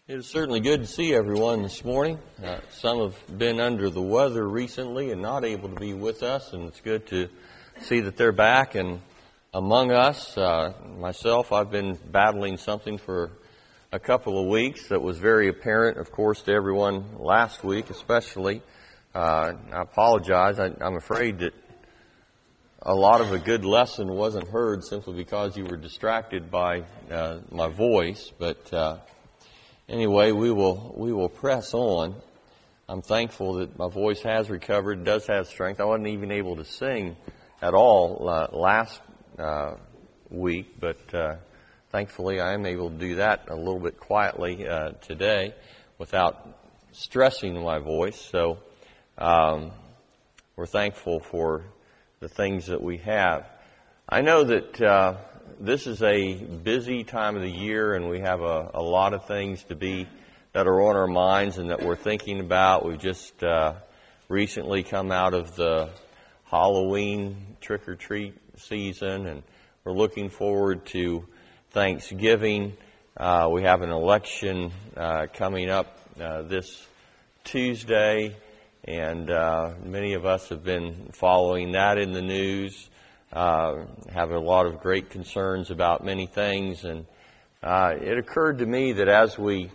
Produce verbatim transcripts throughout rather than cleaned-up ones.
It is certainly good to see everyone this morning. Uh, some have been under the weather recently and not able to be with us, and it's good to see that they're back and among us. Uh, myself, I've been battling something for a couple of weeks that was very apparent, of course, to everyone last week especially. Uh, I apologize. I, I'm afraid that a lot of a good lesson wasn't heard simply because you were distracted by uh, my voice, but uh Anyway, we will we will press on. I'm thankful that my voice has recovered, does have strength. I wasn't even able to sing at all uh, last uh, week, but uh, thankfully I am able to do that a little bit quietly uh, today without stressing my voice. So um, we're thankful for the things that we have. I know that uh, this is a busy time of the year, and we have a, a lot of things to be that are on our minds and that we're thinking about. We've just uh, recently come out of the Halloween trick-or-treat season, and we're looking forward to Thanksgiving. Uh, we have an election uh, coming up uh, this Tuesday, and uh, many of us have been following that in the news. Uh, have a lot of great concerns about many things, and uh, it occurred to me that as we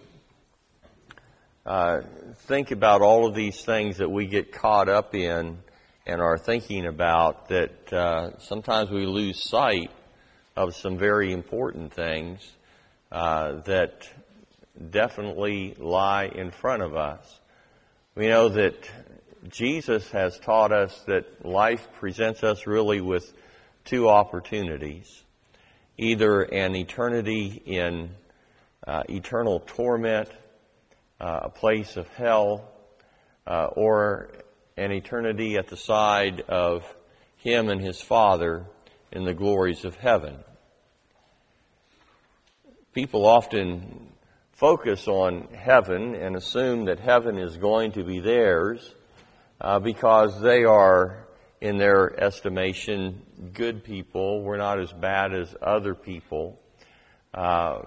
uh, think about all of these things that we get caught up in and are thinking about, that uh, sometimes we lose sight of some very important things uh, that definitely lie in front of us. We know that Jesus has taught us that life presents us really with two opportunities: either an eternity in uh, eternal torment, uh, a place of hell, uh, or an eternity at the side of Him and His Father in the glories of heaven. People often focus on heaven and assume that heaven is going to be theirs uh, because they are, in their estimation, good people. We're not as bad as other people. Uh,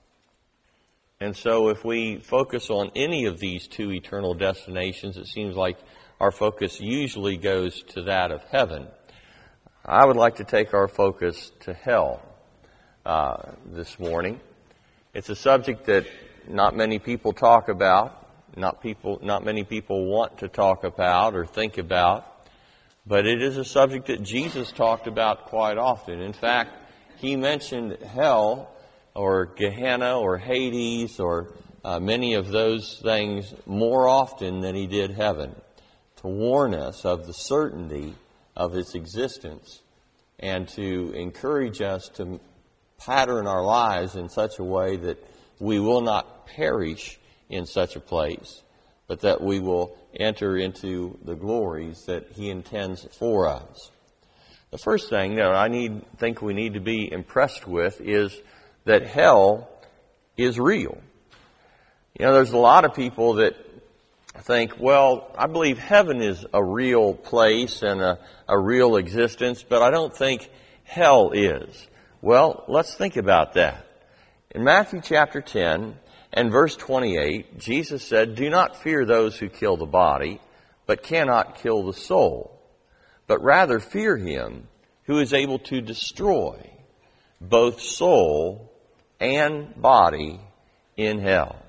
and so if we focus on any of these two eternal destinations, it seems like our focus usually goes to that of heaven. I would like to take our focus to hell uh, this morning. It's a subject that not many people talk about, not people, not many people want to talk about or think about. But it is a subject that Jesus talked about quite often. In fact, He mentioned hell or Gehenna or Hades or uh, many of those things more often than He did heaven, to warn us of the certainty of its existence and to encourage us to pattern our lives in such a way that we will not perish in such a place, but that we will enter into the glories that He intends for us. The first thing that I need, think we need to be impressed with is that hell is real. You know, there's a lot of people that think, well, I believe heaven is a real place and a, a real existence, but I don't think hell is. Well, let's think about that. In Matthew chapter ten, and verse twenty-eight, Jesus said, "Do not fear those who kill the body, but cannot kill the soul, but rather fear Him who is able to destroy both soul and body in hell."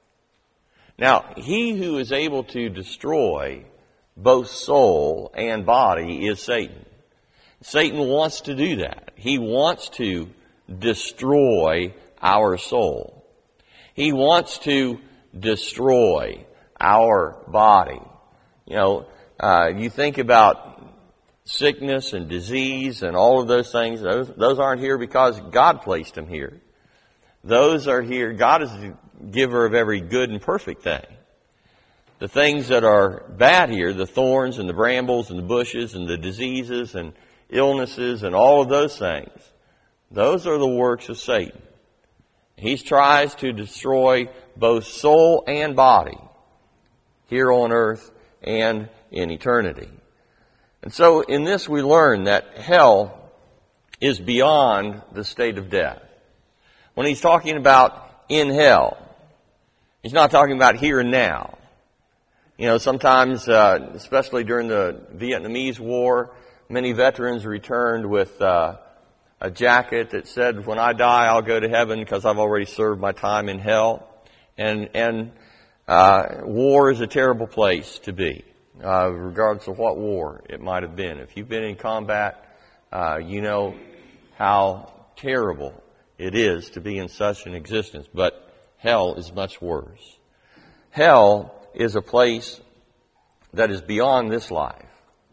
Now, he who is able to destroy both soul and body is Satan. Satan wants to do that. He wants to destroy our soul. He wants to destroy our body. You know, uh, you think about sickness and disease and all of those things. Those, those aren't here because God placed them here. Those are here. God is the giver of every good and perfect thing. The things that are bad here, the thorns and the brambles and the bushes and the diseases and illnesses and all of those things, those are the works of Satan. He tries to destroy both soul and body here on earth and in eternity. And so in this we learn that hell is beyond the state of death. When he's talking about in hell, He's not talking about here and now. You know, sometimes, uh, especially during the Vietnamese War, many veterans returned with uh, a jacket that said, "When I die, I'll go to heaven because I've already served my time in hell." And and uh, war is a terrible place to be, uh, regardless of what war it might have been. If you've been in combat, uh, you know how terrible it is to be in such an existence. But hell is much worse. Hell is a place that is beyond this life.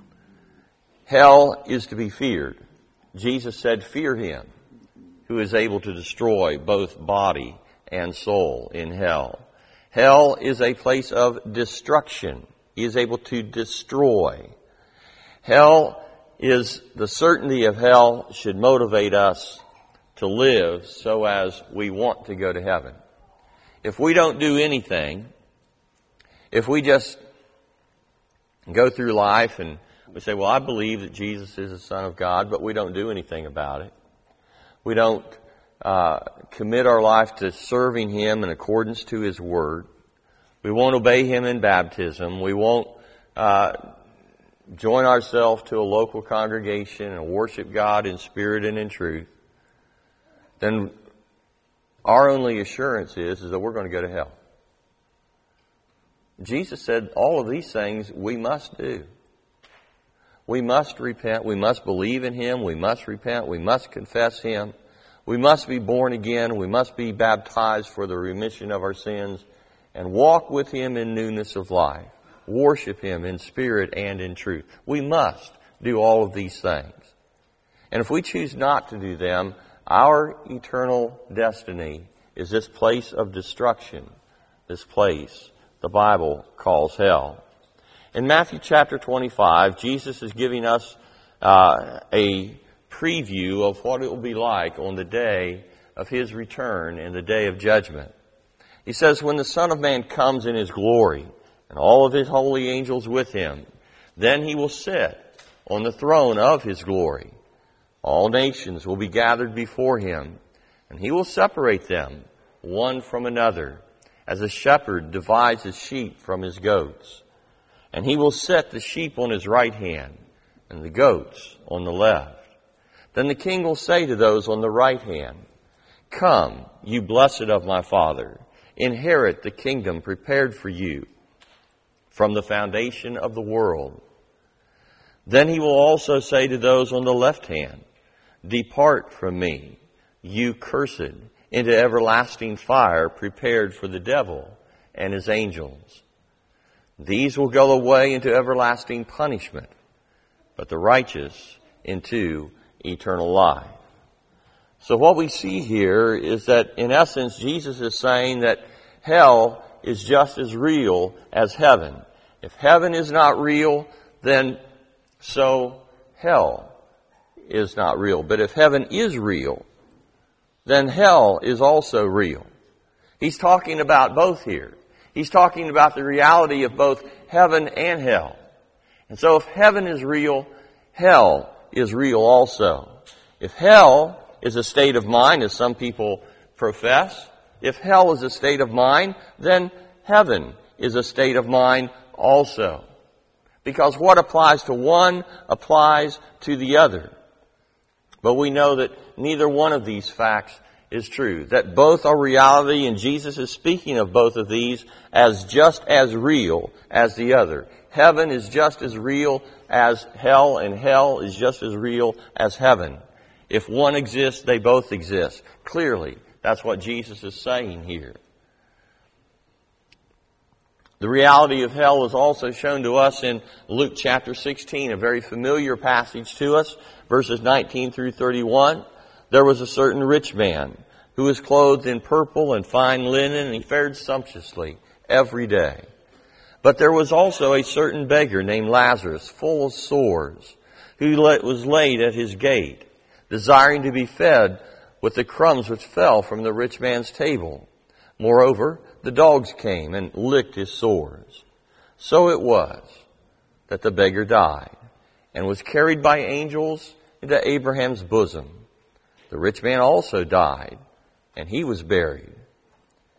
Hell is to be feared. Jesus said, "Fear him who is able to destroy both body and soul in hell." Hell is a place of destruction. He is able to destroy. Hell is, the certainty of hell should motivate us to live so as we want to go to heaven. If we don't do anything, if we just go through life and we say, "Well, I believe that Jesus is the Son of God," but we don't do anything about it. We don't uh, commit our life to serving Him in accordance to His Word. We won't obey Him in baptism. We won't uh, join ourselves to a local congregation and worship God in spirit and in truth. Then our only assurance is, is that we're going to go to hell. Jesus said all of these things we must do. We must repent. We must believe in Him. We must repent. We must confess Him. We must be born again. We must be baptized for the remission of our sins and walk with Him in newness of life. Worship Him in spirit and in truth. We must do all of these things. And if we choose not to do them, our eternal destiny is this place of destruction, this place the Bible calls hell. In Matthew chapter twenty-five, Jesus is giving us uh, a preview of what it will be like on the day of His return and the day of judgment. He says, "When the Son of Man comes in His glory and all of His holy angels with Him, then He will sit on the throne of His glory. All nations will be gathered before Him, and He will separate them one from another, as a shepherd divides his sheep from his goats. And He will set the sheep on His right hand and the goats on the left. Then the King will say to those on the right hand, 'Come, you blessed of my Father, inherit the kingdom prepared for you from the foundation of the world.' Then He will also say to those on the left hand, 'Depart from me, you cursed, into everlasting fire prepared for the devil and his angels. These will go away into everlasting punishment, but the righteous into eternal life.'" So what we see here is that, in essence, Jesus is saying that hell is just as real as heaven. If heaven is not real, then so hell is not real. But if heaven is real, then hell is also real. He's talking about both here. He's talking about the reality of both heaven and hell. And so if heaven is real, hell is real also. If hell is a state of mind, as some people profess, if hell is a state of mind, then heaven is a state of mind also. Because what applies to one applies to the other. But we know that neither one of these facts is true. That both are reality, and Jesus is speaking of both of these as just as real as the other. Heaven is just as real as hell, and hell is just as real as heaven. If one exists, they both exist. Clearly, that's what Jesus is saying here. The reality of hell is also shown to us in Luke chapter sixteen, a very familiar passage to us, verses nineteen through thirty-one. There was a certain rich man who was clothed in purple and fine linen, and he fared sumptuously every day. But there was also a certain beggar named Lazarus, full of sores, who was laid at his gate, desiring to be fed with the crumbs which fell from the rich man's table. Moreover, the dogs came and licked his sores. So it was that the beggar died and was carried by angels into Abraham's bosom. The rich man also died, and he was buried.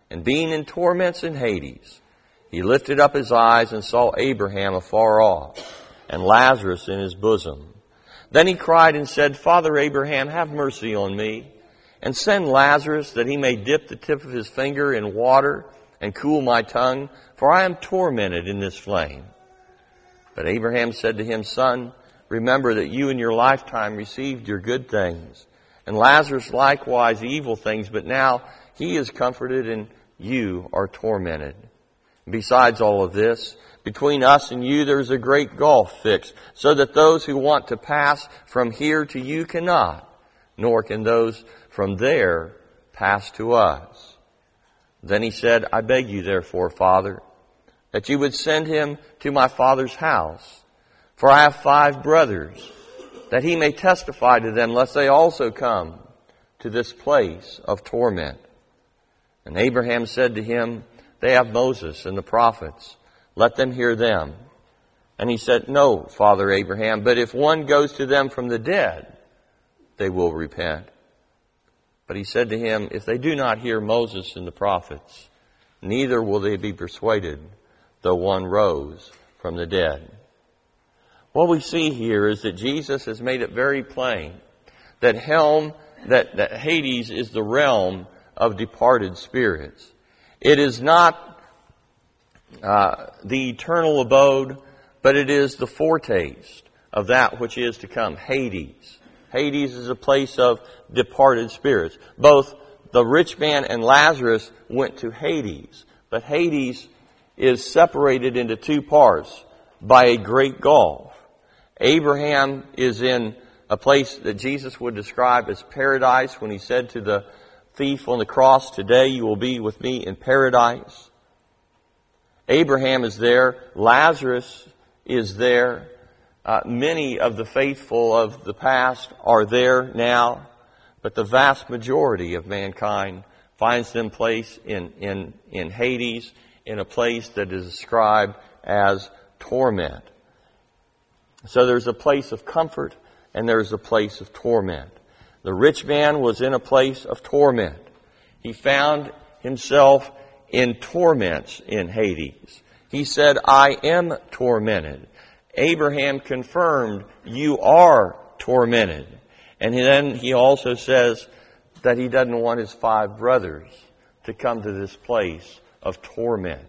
And being in torments in Hades, he lifted up his eyes and saw Abraham afar off, and Lazarus in his bosom. Then he cried and said, Father Abraham, have mercy on me, and send Lazarus that he may dip the tip of his finger in water and cool my tongue, for I am tormented in this flame. But Abraham said to him, Son, remember that you in your lifetime received your good things, and Lazarus likewise evil things, but now he is comforted and you are tormented. Besides all of this, between us and you there is a great gulf fixed, so that those who want to pass from here to you cannot, nor can those from there pass to us. Then he said, I beg you therefore, Father, that you would send him to my father's house, for I have five brothers, that he may testify to them, lest they also come to this place of torment. And Abraham said to him, They have Moses and the prophets. Let them hear them. And he said, No, Father Abraham, but if one goes to them from the dead, they will repent. But he said to him, If they do not hear Moses and the prophets, neither will they be persuaded, though one rose from the dead. What we see here is that Jesus has made it very plain that hell, that, that Hades is the realm of departed spirits. It is not uh, the eternal abode, but it is the foretaste of that which is to come, Hades. Hades is a place of departed spirits. Both the rich man and Lazarus went to Hades, but Hades is separated into two parts by a great gulf. Abraham is in a place that Jesus would describe as paradise when he said to the thief on the cross, Today you will be with me in paradise. Abraham is there. Lazarus is there. Uh, many of the faithful of the past are there now, but the vast majority of mankind finds them place in, in, in Hades, in a place that is described as torment. So there's a place of comfort and there's a place of torment. The rich man was in a place of torment. He found himself in torments in Hades. He said, I am tormented. Abraham confirmed, you are tormented. And then he also says that he doesn't want his five brothers to come to this place of torment.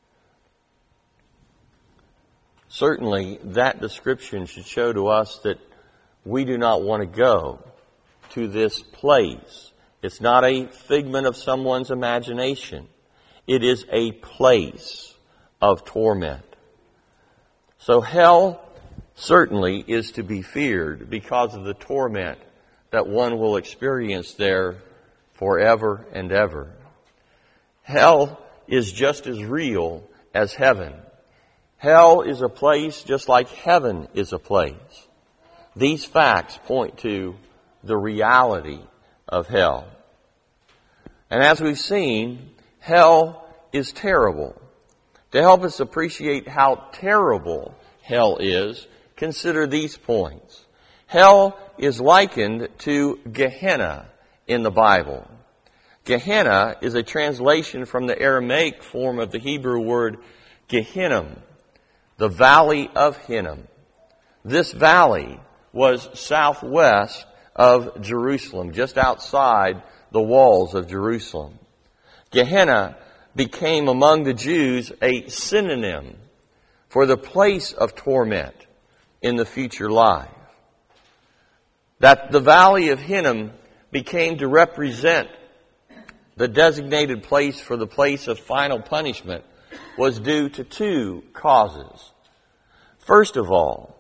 Certainly, that description should show to us that we do not want to go to this place. It's not a figment of someone's imagination. It is a place of torment. So hell certainly is to be feared because of the torment that one will experience there forever and ever. Hell is just as real as heaven. Hell is a place just like heaven is a place. These facts point to the reality of hell. And as we've seen, hell is terrible. To help us appreciate how terrible hell is, consider these points. Hell is likened to Gehenna in the Bible. Gehenna is a translation from the Aramaic form of the Hebrew word Gehinnom, the valley of Hinnom. This valley was southwest of Jerusalem, just outside the walls of Jerusalem. Gehenna became among the Jews a synonym for the place of torment in the future life. That the valley of Hinnom became to represent the designated place for the place of final punishment was due to two causes. First of all,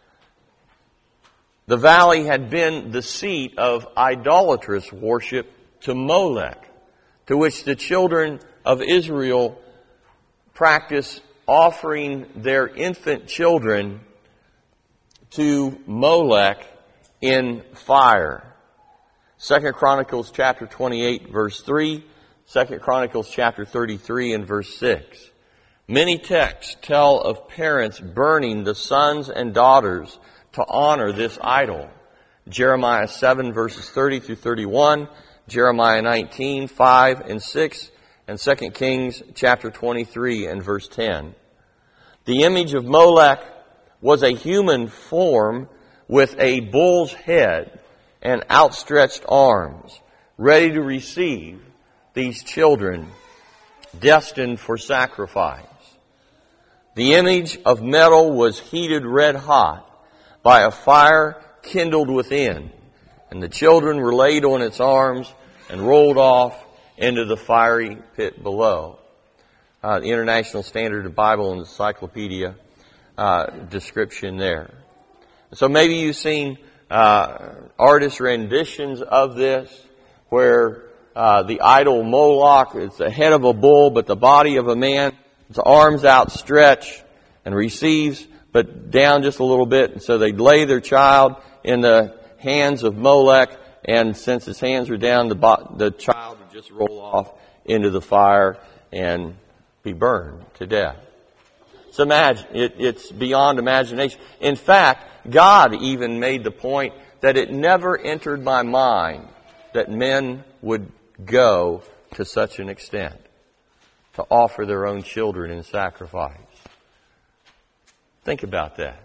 the valley had been the seat of idolatrous worship to Molech, to which the children of Israel practiced offering their infant children to Molech in fire. Second Chronicles chapter twenty-eight verse three, Second Chronicles chapter thirty-three and verse six. Many texts tell of parents burning the sons and daughters to honor this idol. Jeremiah seven verses thirty through thirty-one, Jeremiah nineteen, five and six, and Second Kings chapter twenty-three and verse ten. The image of Molech was a human form with a bull's head and outstretched arms, ready to receive these children destined for sacrifice. The image of metal was heated red hot by a fire kindled within, and the children were laid on its arms and rolled off into the fiery pit below. Uh, the International Standard Bible and Encyclopedia uh, description there. So maybe you've seen uh, artist renditions of this where uh, the idol Moloch is the head of a bull but the body of a man, its arms outstretched and receives but down just a little bit. And so they lay their child in the hands of Molech, and since his hands are down, the, bo- the child would just roll off into the fire and be burned to death. It's, imagine, it, it's beyond imagination. In fact, God even made the point that it never entered my mind that men would go to such an extent to offer their own children in sacrifice. Think about that.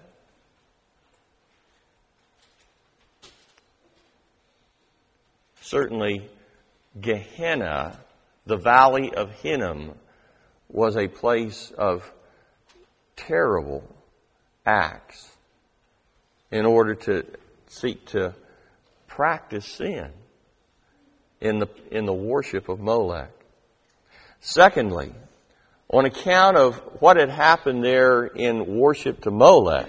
Certainly, Gehenna, the valley of Hinnom, was a place of terrible acts in order to seek to practice sin in the in the worship of Molech. Secondly, on account of what had happened there in worship to Molech,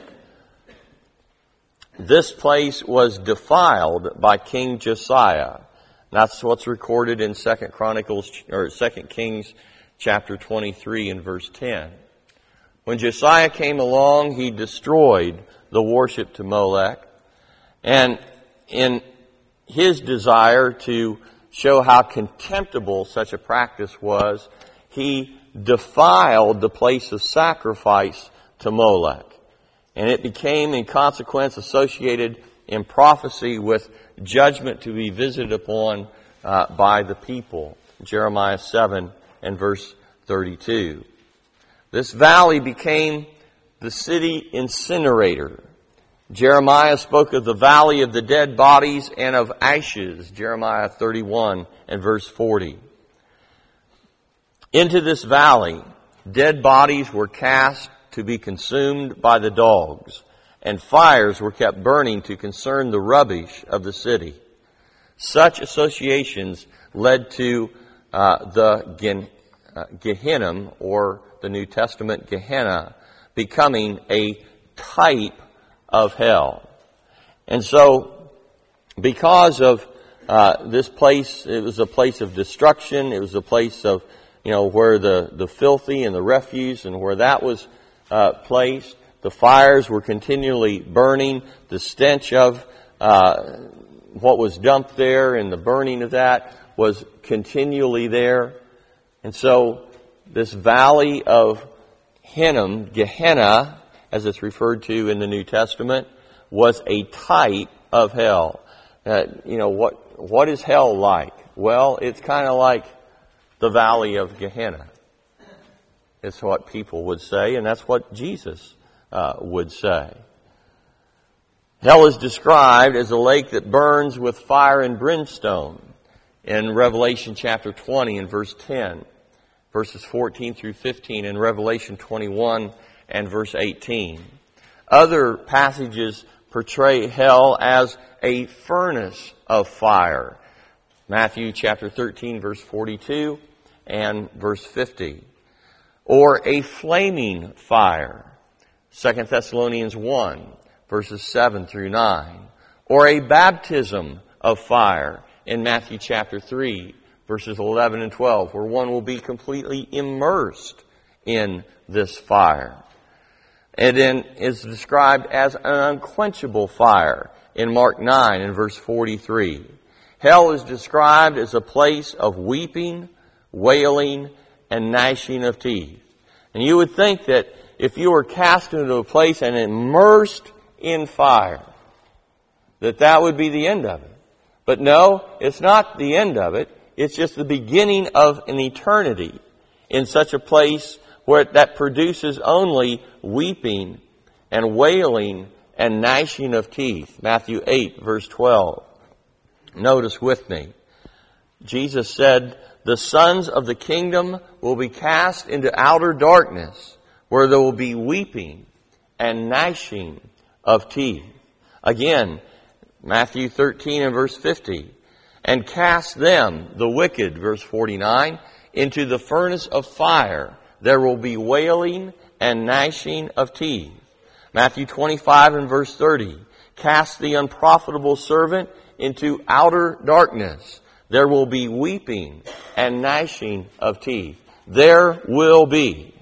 this place was defiled by King Josiah. That's what's recorded in Second Chronicles or Second Kings chapter twenty-three and verse ten. When Josiah came along, he destroyed the worship to Molech, and in his desire to show how contemptible such a practice was, he defiled the place of sacrifice to Molech. And it became, in consequence, associated in prophecy with judgment to be visited upon uh, by the people. Jeremiah seven and verse thirty-two. This valley became the city incinerator. Jeremiah spoke of the valley of the dead bodies and of ashes. Jeremiah thirty-one and verse forty. Into this valley, dead bodies were cast to be consumed by the dogs, and fires were kept burning to consume the rubbish of the city. Such associations led to uh, the Gen- uh, Gehinnom, or the New Testament Gehenna, becoming a type of hell. And so, because of uh, this place, it was a place of destruction, it was a place of, you know, where the, the filthy and the refuse and where that was uh, placed. The fires were continually burning. The stench of uh, what was dumped there and the burning of that was continually there. And so this valley of Hinnom, Gehenna, as it's referred to in the New Testament, was a type of hell. Uh, you know, what what is hell like? Well, it's kind of like the valley of Gehenna. It's what people would say, and that's what Jesus uh, would say. Hell is described as a lake that burns with fire and brimstone in Revelation chapter twenty and verse ten, verses fourteen through fifteen, and Revelation twenty-one and verse eighteen. Other passages portray hell as a furnace of fire. Matthew chapter thirteen, verse forty-two and verse fifty. Or a flaming fire. Second Thessalonians one, verses seven through nine. Or a baptism of fire in Matthew chapter three, verses eleven and twelve, where one will be completely immersed in this fire. And then is described as an unquenchable fire in Mark nine and verse forty-three. Hell is described as a place of weeping, wailing, and gnashing of teeth. And you would think that if you were cast into a place and immersed in fire, that that would be the end of it. But no, it's not the end of it. It's just the beginning of an eternity in such a place where that produces only weeping and wailing and gnashing of teeth. Matthew eight, verse twelve. Notice with me. Jesus said, the sons of the kingdom will be cast into outer darkness, where there will be weeping and gnashing of teeth. Again, Matthew thirteen and verse fifty. And cast them, the wicked, verse forty-nine, into the furnace of fire. There will be wailing and gnashing of teeth. Matthew twenty-five and verse thirty. Cast the unprofitable servant into outer darkness. There will be weeping and gnashing of teeth. There will be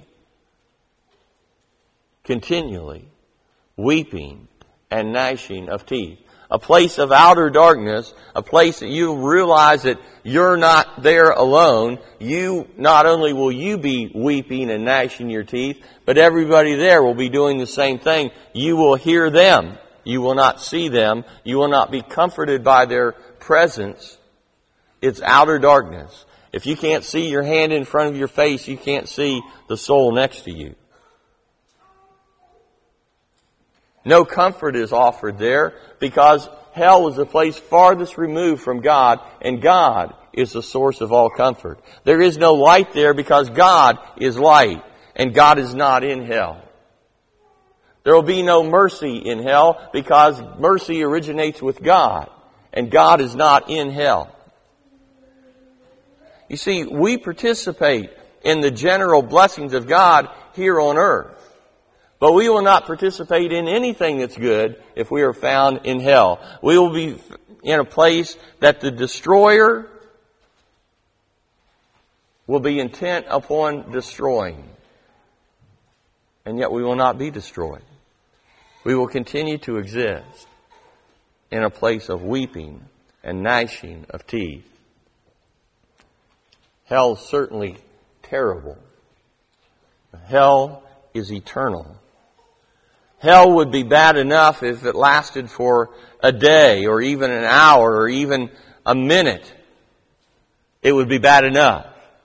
continually weeping and gnashing of teeth. A place of outer darkness, a place that you realize that you're not there alone. You, not only will you be weeping and gnashing your teeth, but everybody there will be doing the same thing. You will hear them. You will not see them. You will not be comforted by their presence. It's outer darkness. If you can't see your hand in front of your face, you can't see the soul next to you. No comfort is offered there because hell is the place farthest removed from God, and God is the source of all comfort. There is no light there because God is light, and God is not in hell. There will be no mercy in hell because mercy originates with God, and God is not in hell. You see, we participate in the general blessings of God here on earth. But we will not participate in anything that's good if we are found in hell. We will be in a place that the destroyer will be intent upon destroying. And yet we will not be destroyed. We will continue to exist in a place of weeping and gnashing of teeth. Hell is certainly terrible. Hell is eternal. Hell would be bad enough if it lasted for a day or even an hour or even a minute. It would be bad enough.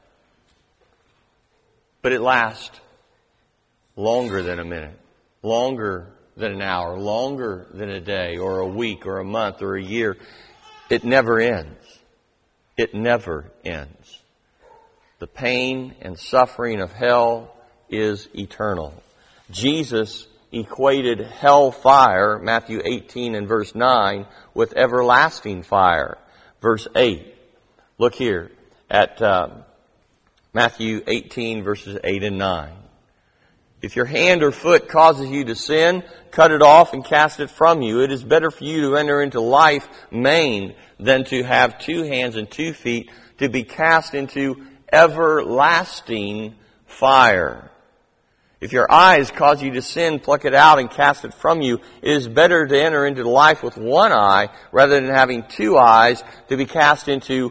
But it lasts longer than a minute, longer than an hour, longer than a day or a week or a month or a year. It never ends. It never ends. The pain and suffering of hell is eternal. Jesus equated hell fire, Matthew eighteen and verse nine, with everlasting fire. Verse eight. Look here at uh, Matthew eighteen verses eight and nine. If your hand or foot causes you to sin, cut it off and cast it from you. It is better for you to enter into life maimed than to have two hands and two feet to be cast into everlasting fire. If your eyes cause you to sin, pluck it out and cast it from you. It is better to enter into life with one eye rather than having two eyes to be cast into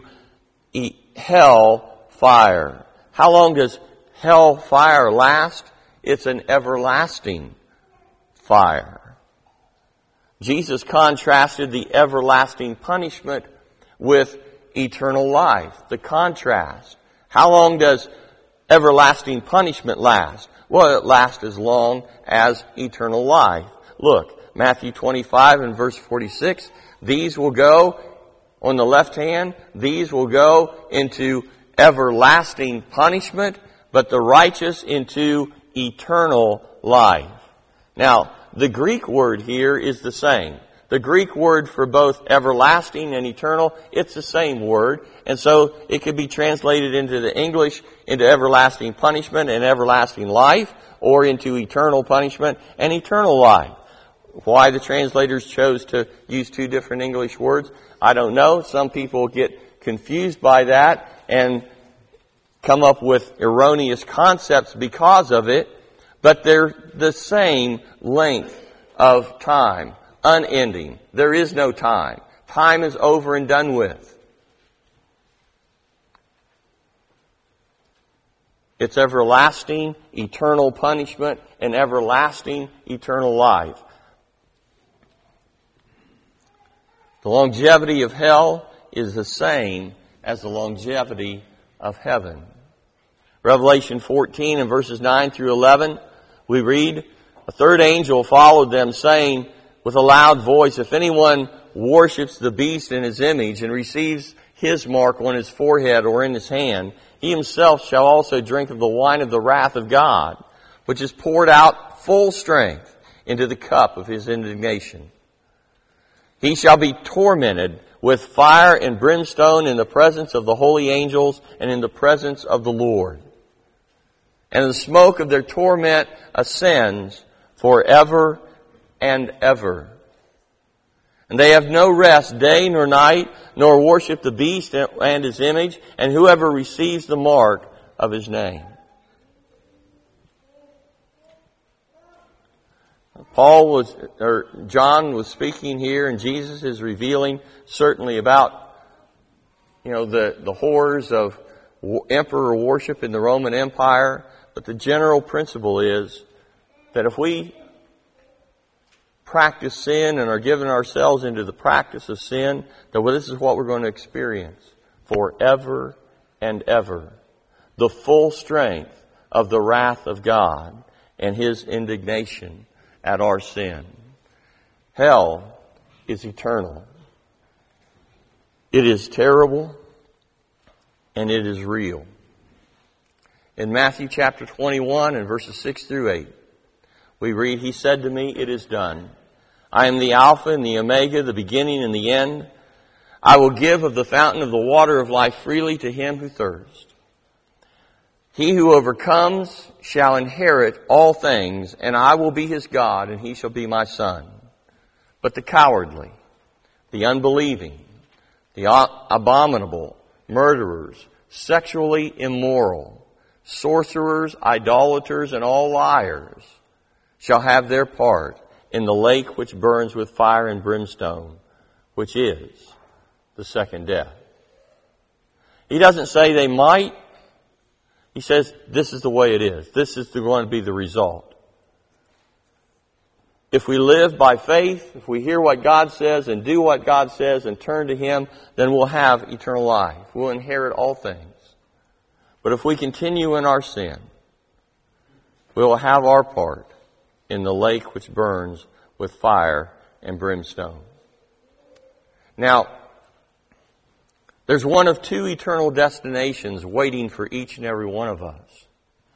hell fire. How long does hell fire last? It's an everlasting fire. Jesus contrasted the everlasting punishment with eternal life. The contrast. How long does everlasting punishment last? Well, it lasts as long as eternal life. Look, Matthew twenty-five and verse forty-six. These will go on the left hand. These will go into everlasting punishment, but the righteous into eternal life. Now, the Greek word here is the same. The Greek word for both everlasting and eternal, it's the same word. And so it could be translated into the English into everlasting punishment and everlasting life, or into eternal punishment and eternal life. Why the translators chose to use two different English words, I don't know. Some people get confused by that and come up with erroneous concepts because of it, but they're the same length of time. Unending. There is no time. Time is over and done with. It's everlasting, eternal punishment, and everlasting, eternal life. The longevity of hell is the same as the longevity of heaven. Revelation fourteen and verses nine through eleven, we read, "A third angel followed them, saying with a loud voice, if anyone worships the beast in his image and receives his mark on his forehead or in his hand, he himself shall also drink of the wine of the wrath of God, which is poured out full strength into the cup of his indignation. He shall be tormented with fire and brimstone in the presence of the holy angels and in the presence of the Lord. And the smoke of their torment ascends forever and ever. And they have no rest day nor night, nor worship the beast and his image, and whoever receives the mark of his name." Paul was, or John was speaking here, and Jesus is revealing certainly about, you know, the, the horrors of emperor worship in the Roman Empire. But the general principle is that if we practice sin and are giving ourselves into the practice of sin, that well, this is what we're going to experience forever and ever. The full strength of the wrath of God and His indignation at our sin. Hell is eternal. It is terrible and it is real. In Matthew chapter twenty-one and verses six through eight, we read, "He said to me, it is done. I am the Alpha and the Omega, the beginning and the end. I will give of the fountain of the water of life freely to him who thirsts. He who overcomes shall inherit all things, and I will be his God, and he shall be my son. But the cowardly, the unbelieving, the abominable, murderers, sexually immoral, sorcerers, idolaters, and all liars shall have their part in the lake which burns with fire and brimstone, which is the second death." He doesn't say they might. He says this is the way it is. This is going to be the result. If we live by faith, if we hear what God says and do what God says and turn to Him, then we'll have eternal life. We'll inherit all things. But if we continue in our sin, we will have our part in the lake which burns with fire and brimstone. Now, there's one of two eternal destinations waiting for each and every one of us.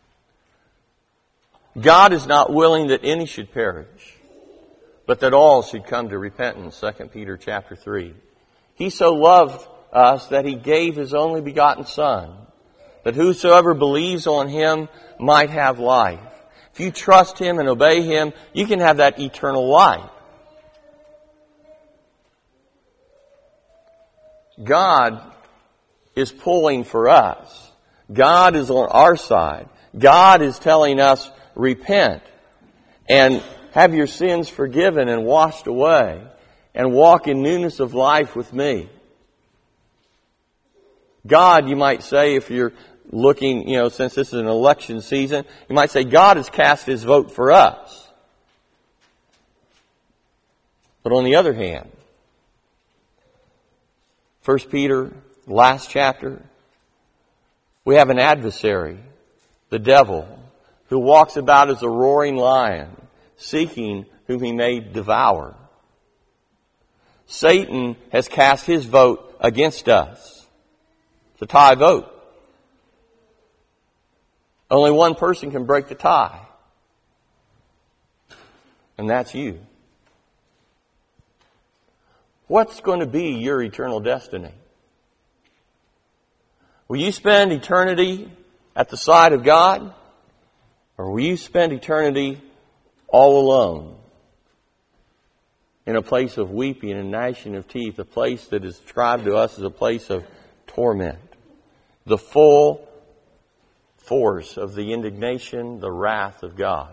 God is not willing that any should perish, but that all should come to repentance, Second Peter chapter three. He so loved us that He gave His only begotten Son, that whosoever believes on Him might have life. If you trust Him and obey Him, you can have that eternal life. God is pulling for us. God is on our side. God is telling us, repent and have your sins forgiven and washed away and walk in newness of life with me. God, you might say, if you're looking, you know, since this is an election season, you might say God has cast His vote for us. But on the other hand, First Peter, last chapter, we have an adversary, the devil, who walks about as a roaring lion, seeking whom he may devour. Satan has cast his vote against us. It's a tie vote. Only one person can break the tie. And that's you. What's going to be your eternal destiny? Will you spend eternity at the side of God? Or will you spend eternity all alone in a place of weeping and gnashing of teeth, a place that is described to us as a place of torment? The full force of the indignation, the wrath of God.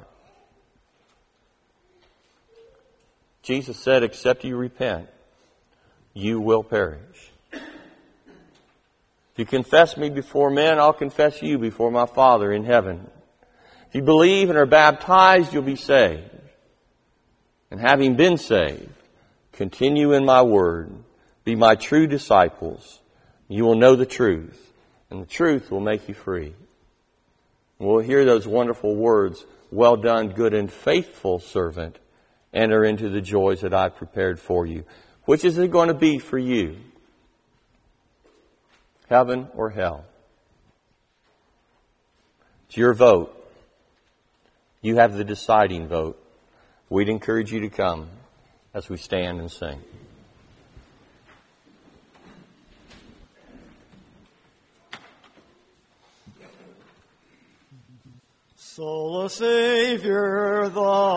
Jesus said, except you repent, you will perish. If you confess me before men, I'll confess you before my Father in heaven. If you believe and are baptized, you'll be saved. And having been saved, continue in my word, be my true disciples, You will know the truth, and the truth will make you free. We'll hear those wonderful words, "Well done, good and faithful servant. Enter into the joys that I've prepared for you." Which is it going to be for you? Heaven or hell? It's your vote. You have the deciding vote. We'd encourage you to come as we stand and sing. Sola Savior, the